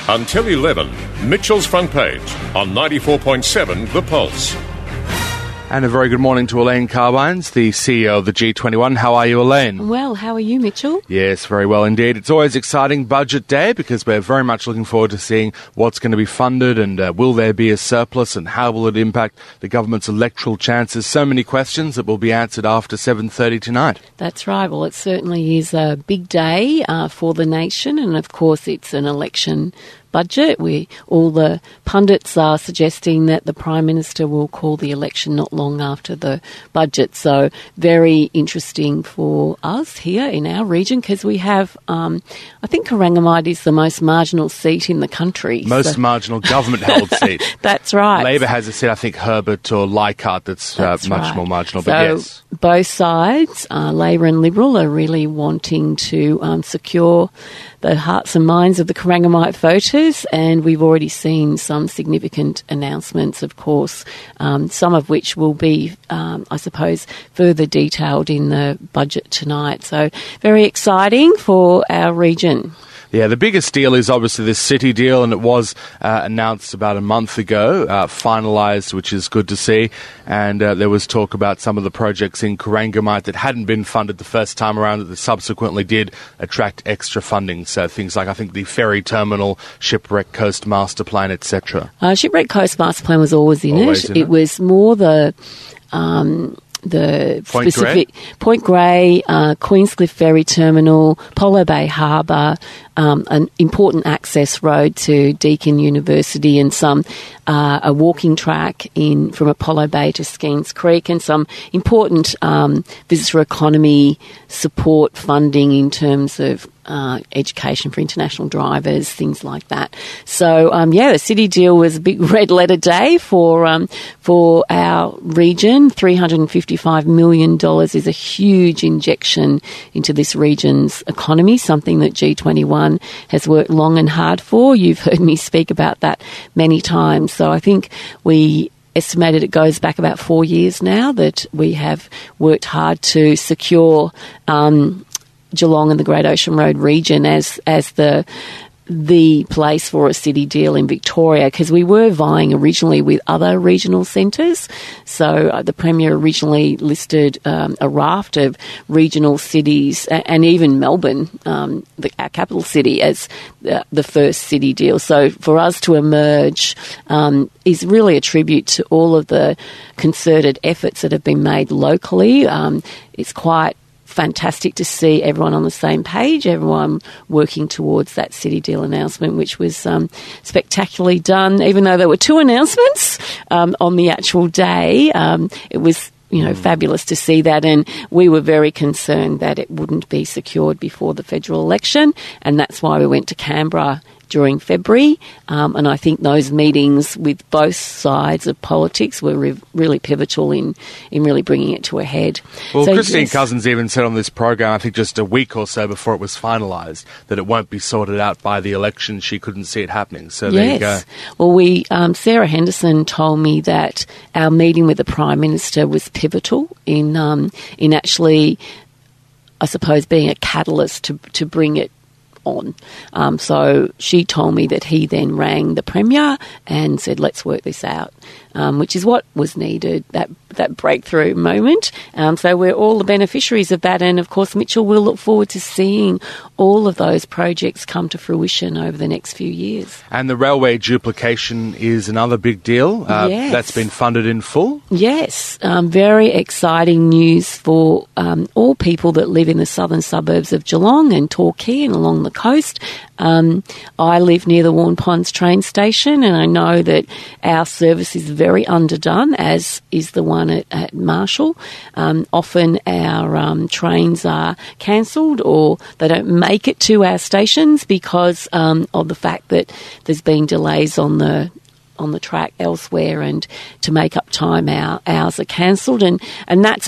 Until 11, Mitchell's Front Page on 94.7 The Pulse. And a very good morning to Elaine Carbines, the CEO of the G21. How are you, Elaine? Well, how are you, Mitchell? Yes, very well indeed. It's always exciting budget day because we're very much looking forward to seeing what's going to be funded and will there be a surplus and how will it impact the government's electoral chances. So many questions that will be answered after 7:30 tonight. That's right. Well, it certainly is a big day for the nation, and of course it's an election budget. All the pundits are suggesting that the Prime Minister will call the election not long after the budget. So very interesting for us here in our region because we have, I think Corangamite is the most marginal seat in the country. Most marginal government-held seat. That's right. Labor has a seat, I think, Herbert or Leichhardt that's much right. more marginal, so but yes. Both sides, Labor and Liberal, are really wanting to secure the hearts and minds of the Corangamite voters, and we've already seen some significant announcements, of course, some of which will be, I suppose, further detailed in the budget tonight. So very exciting for our region. Yeah, the biggest deal is obviously this city deal, and it was announced about a month ago, finalised, which is good to see. And there was talk about some of the projects in Corangamite that hadn't been funded the first time around that subsequently did attract extra funding. So things like, I think, the ferry terminal, Shipwreck Coast Master Plan, etc. Shipwreck Coast Master Plan was always in it. It was more the specific Point Grey, Queenscliff Ferry Terminal, Polo Bay Harbour, an important access road to Deakin University, and a walking track from Apollo Bay to Skeens Creek, and some important visitor economy support funding in terms of education for international drivers, things like that. So, the city deal was a big red letter day for our region. $355 million is a huge injection into this region's economy, something that G21 has worked long and hard for. You've heard me speak about that many times. So I think we estimated it goes back about 4 years now that we have worked hard to secure Geelong and the Great Ocean Road region as the place for a city deal in Victoria, because we were vying originally with other regional centres. So the Premier originally listed a raft of regional cities, and even Melbourne, our capital city, as the first city deal. So for us to emerge is really a tribute to all of the concerted efforts that have been made locally. It's quite fantastic to see everyone on the same page, everyone working towards that city deal announcement, which was spectacularly done. Even though there were two announcements on the actual day, it was fabulous to see that, and we were very concerned that it wouldn't be secured before the federal election, and that's why we went to Canberra during February, and I think those meetings with both sides of politics were really pivotal in really bringing it to a head. Well, so, Christine Cousins even said on this program, I think just a week or so before it was finalised, that it won't be sorted out by the election. She couldn't see it happening. So there you go. Well, Sarah Henderson told me that our meeting with the Prime Minister was pivotal in actually, I suppose, being a catalyst to bring it on. So she told me that he then rang the Premier and said, let's work this out, which is what was needed, that breakthrough moment. So we're all the beneficiaries of that. And, of course, Mitchell, will look forward to seeing all of those projects come to fruition over the next few years. And the railway duplication is another big deal. Yes. That's been funded in full? Yes. Very exciting news for all people that live in the southern suburbs of Geelong and Torquay and along the coast. I live near the Warn Ponds train station, and I know that our service is very underdone, as is the one at Marshall. Often our trains are cancelled or they don't make it to our stations because of the fact that there's been delays on the track elsewhere, and to make up time our hours are cancelled, and that's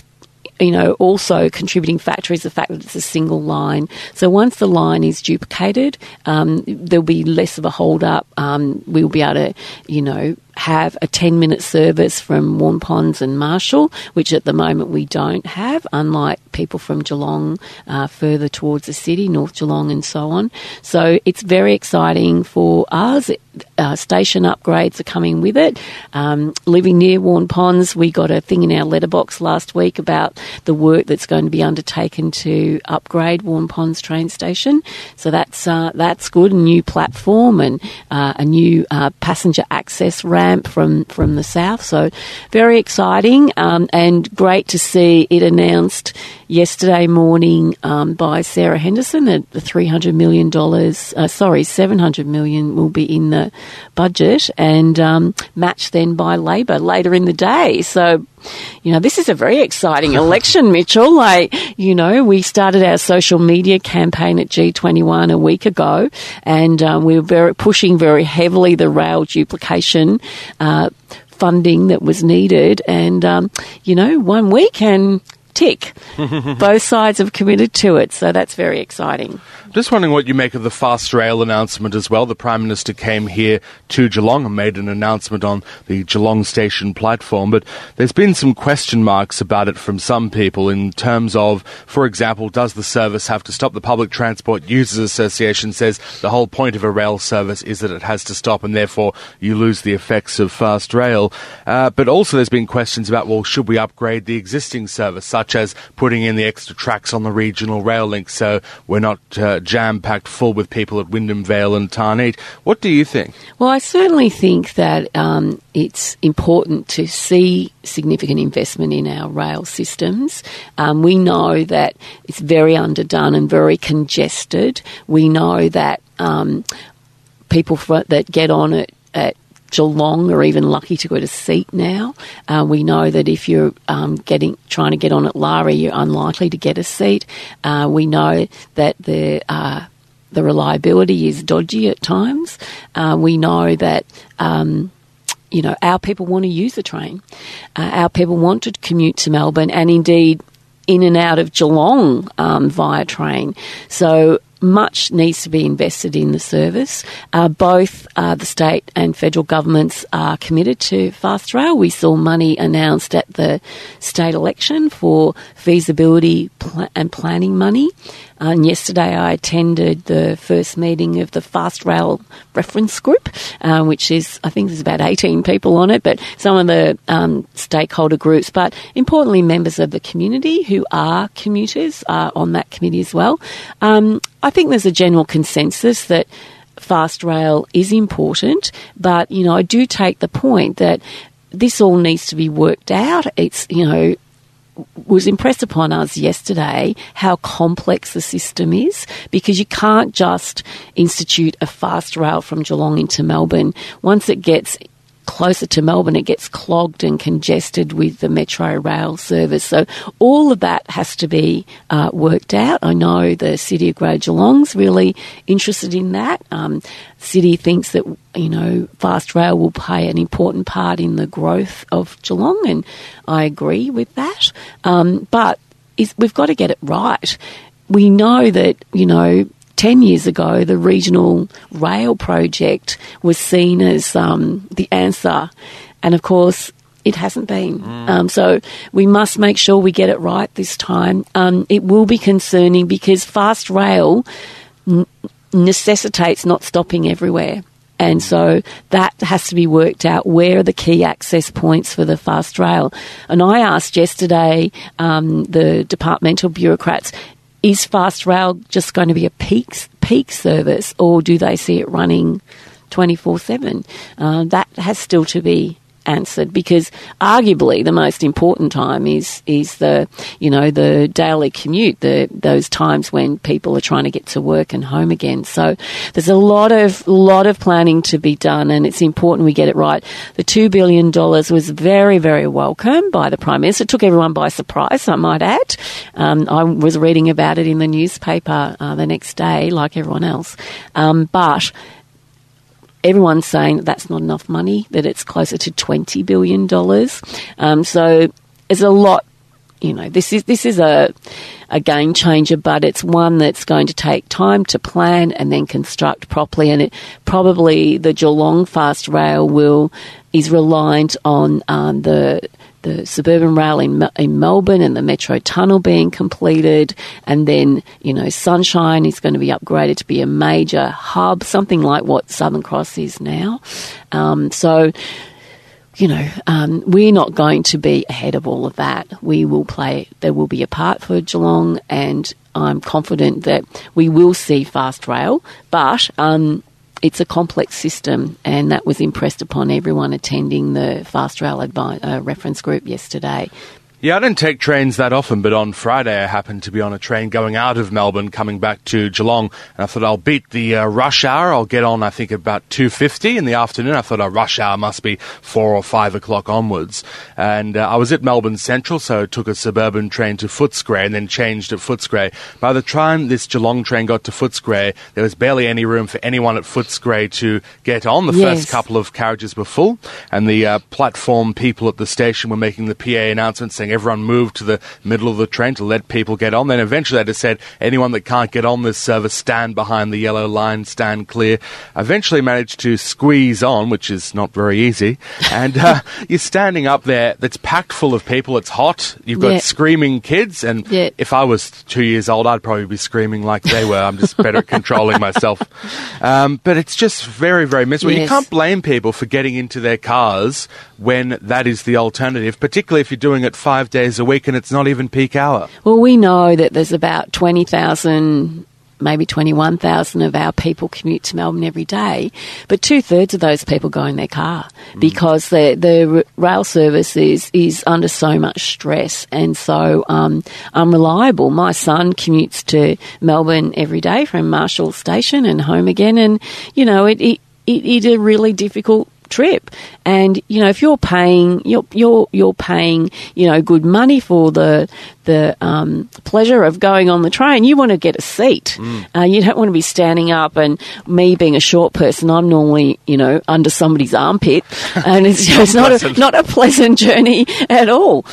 also contributing factor is the fact that it's a single line. So once the line is duplicated, there'll be less of a hold-up. We'll be able to, have a 10-minute service from Waurn Ponds and Marshall, which at the moment we don't have, unlike people from Geelong further towards the city, North Geelong and so on. So it's very exciting for us. Station upgrades are coming with it. Living near Waurn Ponds, we got a thing in our letterbox last week about the work that's going to be undertaken to upgrade Waurn Ponds train station. So that's good. A new platform and a new passenger access ramp from the south. So very exciting and great to see it announced yesterday morning by Sarah Henderson that the $700 million will be in the budget and matched then by Labor later in the day. So, this is a very exciting election, Mitchell. We started our social media campaign at G21 a week ago, and we were pushing very heavily the rail duplication funding that was needed. And, 1 week and tick. Both sides have committed to it, so that's very exciting. Just wondering what you make of the fast rail announcement as well. The Prime Minister came here to Geelong and made an announcement on the Geelong station platform, but there's been some question marks about it from some people in terms of, for example, does the service have to stop? The Public Transport Users Association says the whole point of a rail service is that it has to stop and therefore you lose the effects of fast rail. But also there's been questions about, well, should we upgrade the existing service, such as putting in the extra tracks on the regional rail link so we're not jam-packed full with people at Wyndham Vale and Tarneit. What do you think? Well, I certainly think that it's important to see significant investment in our rail systems. We know that it's very underdone and very congested. We know that people that get on it at Geelong are even lucky to get a seat now. We know that if you're trying to get on at Larry, you're unlikely to get a seat. We know that the reliability is dodgy at times. We know that our people want to use the train. Our people want to commute to Melbourne and indeed in and out of Geelong via train. So much needs to be invested in the service. Both the state and federal governments are committed to fast rail. We saw money announced at the state election for feasibility and planning money. And yesterday I attended the first meeting of the Fast Rail Reference Group, which is, I think there's about 18 people on it, but some of the stakeholder groups, but importantly members of the community who are commuters are on that committee as well. I think there's a general consensus that fast rail is important, but, I do take the point that this all needs to be worked out. It's, was impressed upon us yesterday how complex the system is, because you can't just institute a fast rail from Geelong into Melbourne. Once it gets closer to Melbourne, it gets clogged and congested with the Metro rail service. So all of that has to be worked out. I know the City of Greater Geelong's really interested in that. City thinks that, fast rail will play an important part in the growth of Geelong, and I agree with that. But we've got to get it right. We know that, 10 years ago, the regional rail project was seen as the answer. And, of course, it hasn't been. So we must make sure we get it right this time. It will be concerning because fast rail necessitates not stopping everywhere. And so that has to be worked out. Where are the key access points for the fast rail? And I asked yesterday the departmental bureaucrats, is fast rail just going to be a peak service, or do they see it running 24/7? That has still to be answered, because arguably the most important time is the the daily commute, those times when people are trying to get to work and home again. So there's a lot of planning to be done, and it's important we get it right. The $2 billion was very, very welcome by the Prime Minister. It took everyone by surprise, I might add. I was reading about it in the newspaper the next day, like everyone else. But everyone's saying that's not enough money, that it's closer to $20 billion. So there's a lot this is a game changer, but it's one that's going to take time to plan and then construct properly. And probably the Geelong Fast Rail is reliant on the suburban rail in Melbourne and the Metro Tunnel being completed, and then Sunshine is going to be upgraded to be a major hub, something like what Southern Cross is now. We're not going to be ahead of all of that. There will be a part for Geelong, and I'm confident that we will see fast rail, but it's a complex system, and that was impressed upon everyone attending the Fast Rail reference group yesterday. Yeah, I don't take trains that often, but on Friday I happened to be on a train going out of Melbourne, coming back to Geelong, and I thought I'll beat the rush hour. I'll get on, I think, about 2:50 in the afternoon. I thought our rush hour must be 4 or 5 o'clock onwards. And I was at Melbourne Central, so I took a suburban train to Footscray and then changed at Footscray. By the time this Geelong train got to Footscray, there was barely any room for anyone at Footscray to get on. The first couple of carriages were full, and the platform people at the station were making the PA announcement saying everyone moved to the middle of the train to let people get on. Then eventually they just said, anyone that can't get on this service, stand behind the yellow line, stand clear. I eventually managed to squeeze on, which is not very easy. And you're standing up there, that's packed full of people, it's hot, you've got screaming kids, and if I was 2 years old, I'd probably be screaming like they were. I'm just better at controlling myself. But it's just very, very miserable. You can't blame people for getting into their cars when that is the alternative, particularly if you're doing it 5 days a week and it's not even peak hour. Well, we know that there's about 20,000, maybe 21,000 of our people commute to Melbourne every day, but 2/3 of those people go in their car because the rail service is under so much stress and so unreliable. My son commutes to Melbourne every day from Marshall Station and home again, and it's a really difficult trip. And if you're paying you're paying good money for the pleasure of going on the train, you want to get a seat. You don't want to be standing up, and me being a short person, I'm normally under somebody's armpit, and it's not a pleasant journey at all.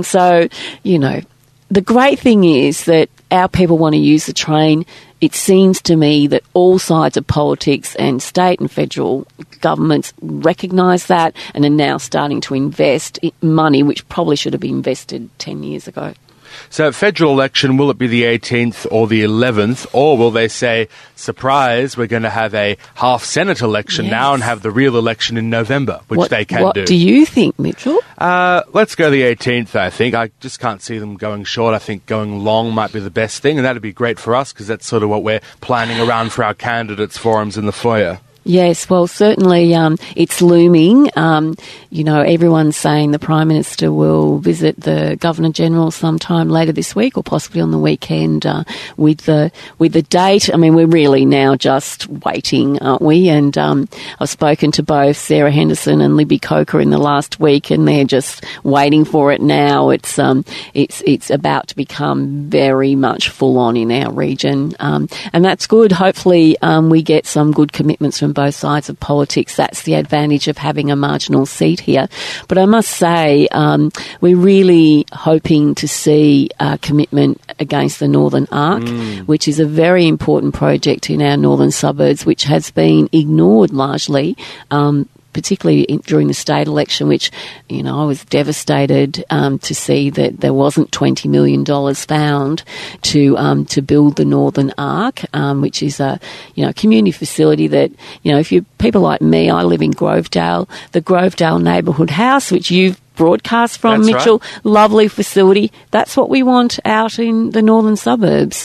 The great thing is that our people want to use the train. It seems to me that all sides of politics and state and federal governments recognise that and are now starting to invest money which probably should have been invested 10 years ago. So federal election, will it be the 18th or the 11th, or will they say, surprise, we're going to have a half-Senate election now and have the real election in November, which they can do. What do you think, Mitchell? Let's go the 18th, I think. I just can't see them going short. I think going long might be the best thing, and that would be great for us because that's sort of what we're planning around for our candidates' forums in the foyer. Yes, well, certainly it's looming. Everyone's saying the Prime Minister will visit the Governor-General sometime later this week or possibly on the weekend with the date. I mean, we're really now just waiting, aren't we? And I've spoken to both Sarah Henderson and Libby Coker in the last week, and they're just waiting for it now. It's about to become very much full on in our region, and that's good. Hopefully, we get some good commitments from both sides of politics. That's the advantage of having a marginal seat here. But I must say, we're really hoping to see a commitment against the Northern Arc, which is a very important project in our northern suburbs, which has been ignored largely, particularly during the state election, which, I was devastated to see that there wasn't $20 million found to build the Northern Arc, which is a community facility that, if you people like me, I live in Grovedale, the Grovedale Neighbourhood House, which you've broadcast from, that's Mitchell, right. Lovely facility. That's what we want out in the northern suburbs.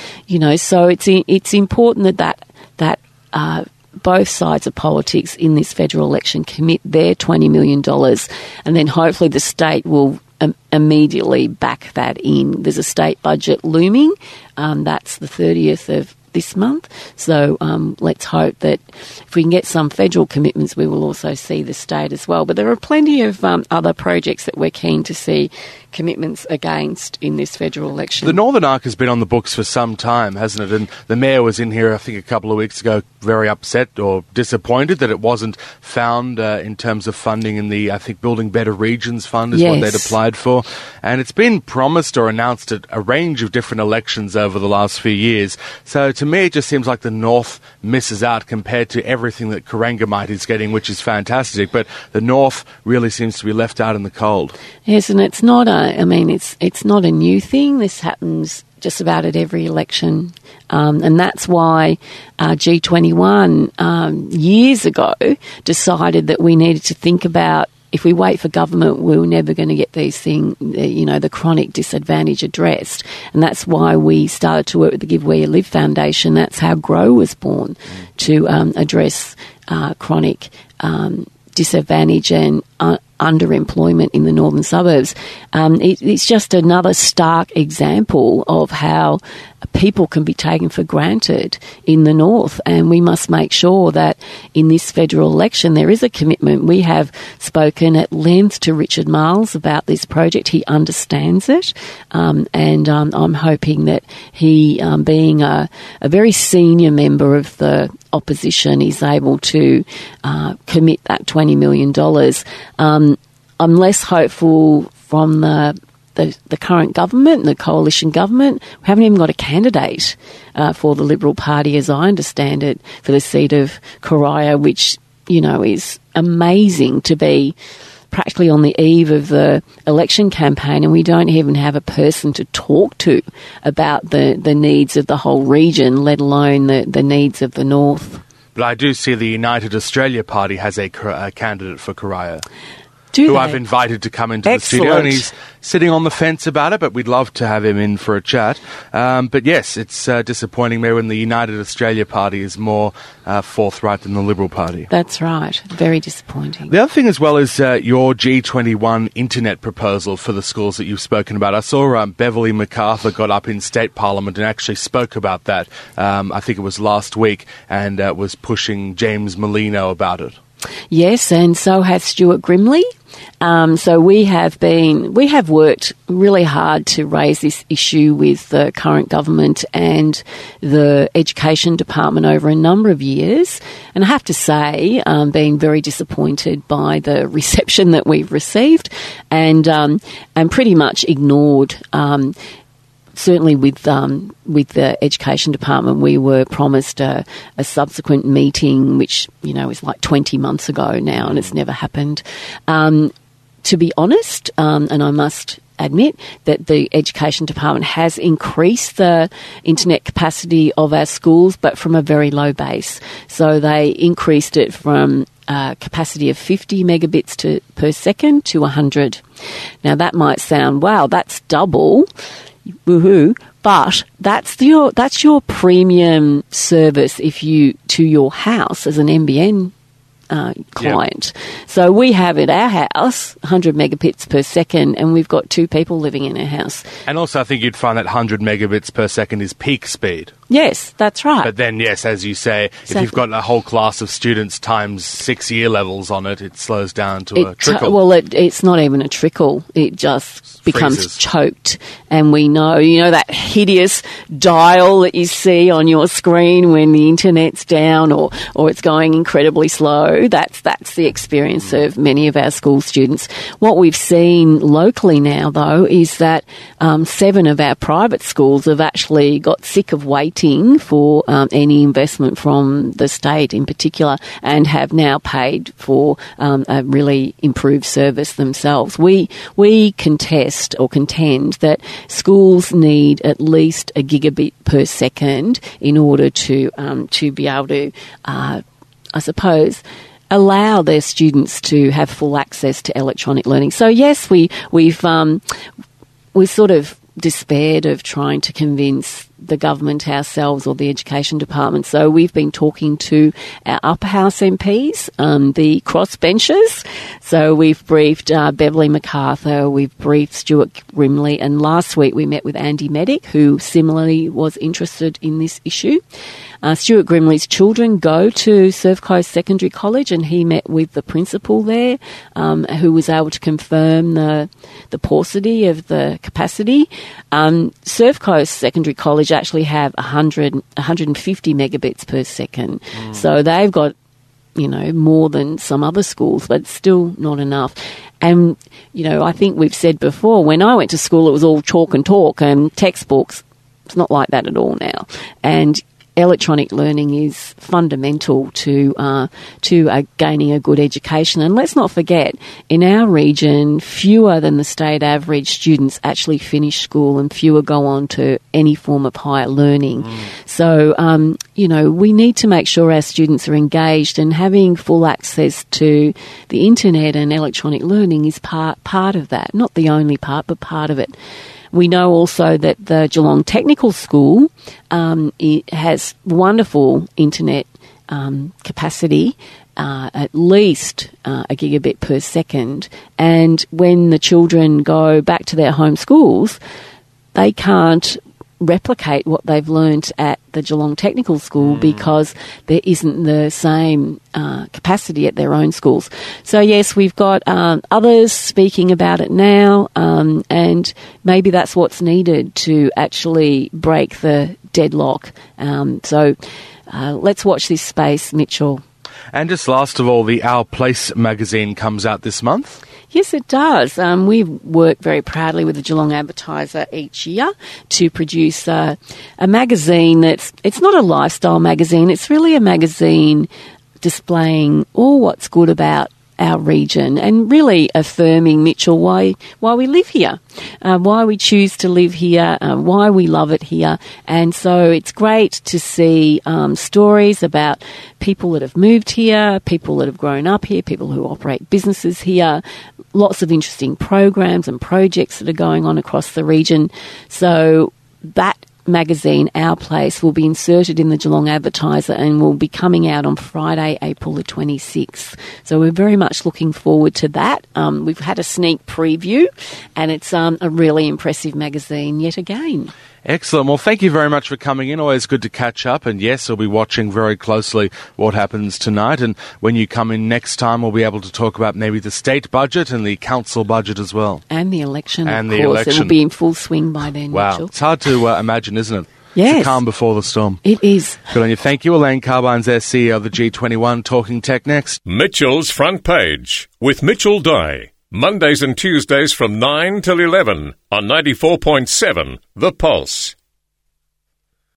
So it's important that both sides of politics in this federal election commit their $20 million, and then hopefully the state will immediately back that in. There's a state budget looming. That's the 30th of this month. So let's hope that if we can get some federal commitments, we will also see the state as well. But there are plenty of other projects that we're keen to see commitments against in this federal election. The Northern Arc has been on the books for some time, hasn't it? And the Mayor was in here, I think, a couple of weeks ago, very upset or disappointed that it wasn't found in terms of funding in the, I think, Building Better Regions Fund is what they'd applied for. And it's been promised or announced at a range of different elections over the last few years. So to me, it just seems like the North misses out compared to everything that Corangamite is getting, which is fantastic. But the North really seems to be left out in the cold. Yes, and it's not it's not a new thing. This happens just about at every election. And that's why G21 years ago decided that we needed to think about, if we wait for government, we're never going to get these things, the chronic disadvantage addressed. And that's why we started to work with the Give Where You Live Foundation. That's how GROW was born, to address chronic disadvantage and underemployment in the northern suburbs. It's just another stark example of how people can be taken for granted in the north, and we must make sure that in this federal election there is a commitment. We have spoken at length to Richard Marles about this project. He understands it, and I'm hoping that he, being a very senior member of the opposition, is able to commit that $20 million. I'm less hopeful from the current government, the coalition government. We haven't even got a candidate for the Liberal Party, as I understand it, for the seat of Corio, which, is amazing to be practically on the eve of the election campaign, and we don't even have a person to talk to about the needs of the whole region, let alone the needs of the north. But I do see the United Australia Party has a candidate for Corio. I've invited to come into the studio, and he's sitting on the fence about it, but we'd love to have him in for a chat. But yes, it's disappointing me when the United Australia Party is more forthright than the Liberal Party. That's right. Very disappointing. The other thing as well is your G21 internet proposal for the schools that you've spoken about. I saw Beverly MacArthur got up in State Parliament and actually spoke about that, I think it was last week, and was pushing James Merlino about it. Yes, and so has Stuart Grimley. So we have worked really hard to raise this issue with the current government and the Education Department over a number of years. And I have to say, being very disappointed by the reception that we've received, and pretty much ignored. Certainly with the Education Department, we were promised a subsequent meeting, which, is like 20 months ago now, and it's never happened. To be honest, and I must admit that the Education Department has increased the internet capacity of our schools, but from a very low base. So they increased it from capacity of 50 megabits per second to 100. Now that might sound, wow, that's double. Woohoo! But that's your premium service to your house as an NBN client. Yep. So we have at our house 100 megabits per second, and we've got 2 people living in our house. And also I think you'd find that 100 megabits per second is peak speed. Yes, that's right. But then, yes, as you say, exactly. If you've got a whole class of students times 6 year levels on it, it slows down to a trickle. Well, it's not even a trickle. It just becomes choked. And we know, that hideous dial that you see on your screen when the internet's down or it's going incredibly slow. That's the experience of many of our school students. What we've seen locally now, though, is that 7 of our private schools have actually got sick of waiting for any investment from the state in particular, and have now paid for a really improved service themselves. We contend that schools need at least a gigabit per second in order to be able to, I suppose, allow their students to have full access to electronic learning. So yes, we've sort of despaired of trying to convince the government ourselves or the education department. So we've been talking to our upper house MPs, the crossbenchers. So we've briefed Beverly MacArthur, we've briefed Stuart Grimley, and last week we met with Andy Medic, who similarly was interested in this issue. Stuart Grimley's children go to Surf Coast Secondary College, and he met with the principal there, who was able to confirm the paucity of the capacity. Surf Coast Secondary College actually have 150 megabits per second. So they've got, more than some other schools, but still not enough. And, I think we've said before, when I went to school, it was all chalk and talk and textbooks. It's not like that at all now. And electronic learning is fundamental to gaining a good education. And let's not forget, in our region, fewer than the state average students actually finish school, and fewer go on to any form of higher learning. So, we need to make sure our students are engaged, and having full access to the internet and electronic learning is part of that. Not the only part, but part of it. We know also that the Geelong Technical School it has wonderful internet capacity, at least a gigabit per second. And when the children go back to their home schools, they can't replicate what they've learnt at the Geelong Technical School because there isn't the same capacity at their own schools. So yes, we've got others speaking about it now, and maybe that's what's needed to actually break the deadlock. So let's watch this space, Mitchell. And just last of all, the Our Place magazine comes out this month. Yes, it does. We work very proudly with the Geelong Advertiser each year to produce a magazine it's not a lifestyle magazine. It's really a magazine displaying all what's good about our region and really affirming, Mitchell, why we live here, why we choose to live here, why we love it here. And so it's great to see stories about people that have moved here, people that have grown up here, people who operate businesses here, lots of interesting programs and projects that are going on across the region. So that magazine, Our Place, will be inserted in the Geelong Advertiser and will be coming out on Friday, April the 26th. So we're very much looking forward to that. We've had a sneak preview, and it's a really impressive magazine yet again. Excellent. Well, thank you very much for coming in. Always good to catch up. And yes, we'll be watching very closely what happens tonight. And when you come in next time, we'll be able to talk about maybe the state budget and the council budget as well. And the election, of course. It will be in full swing by then, wow. Mitchell. It's hard to imagine, isn't it? Yes. It's a calm before the storm. It is. Good on you. Thank you. Elaine Carbine's there, CEO of the G21, Talking Tech next. Mitchell's Front Page with Mitchell Dye. Mondays and Tuesdays from 9 till 11 on 94.7 The Pulse.